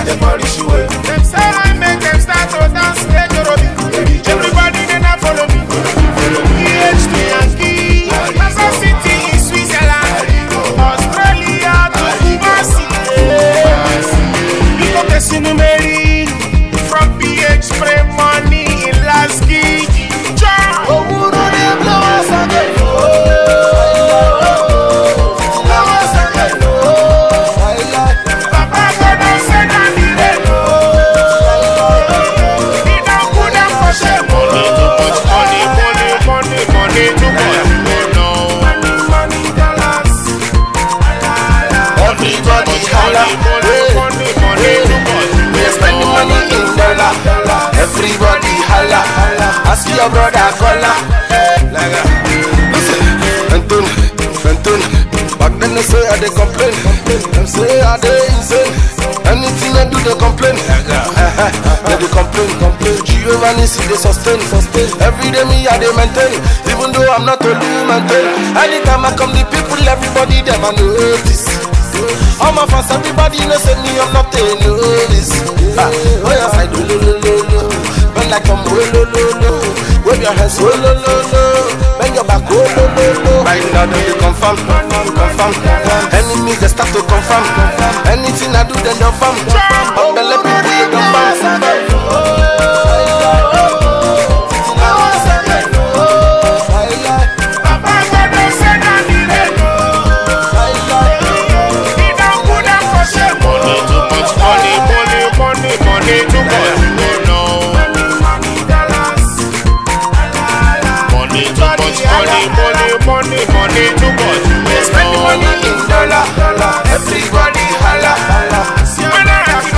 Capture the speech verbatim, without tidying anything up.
they polish you away. Them say I make them start to dance, they jorobi. Everybody they not follow me. E H to Yankee, Kansas City in Switzerland, Australia to Kumasi. People Casino Mary from P H spray money in Lasky. Oh, who do they blow us again? Papa God don't say that he dey know. He don't put them for shame. Money too much, money, money, money, money too much. Oh no. Money, money, dollars. Everybody holla, Money, money, money too much. we spend the money in dollar. Everybody holla, ask your brother Kola. Like a, listen, Anton, Anton. Back then they say I they complain, them say I they insane. Anything I do they complain, they they complain, complain. Jehovah Nissi they sustain, sustain. Every day me I they maintain, even though I'm not only maintain. Anytime I come the people, everybody them I notice. All my fans, everybody knows me, I'm not a novice. Ah, oh yes, I do lo lo lo lo. When I come, oh lo lo lo. Wave your hands, oh lo lo lo. Bend your back, oh lo lo lo. Right now, then you confirm, confirm. Enemies, they start to confirm. Anything I do, then they'll confirm. But the let people, they don't bounce. Money, money too much. We spend the money in dollar. Everybody holla. When I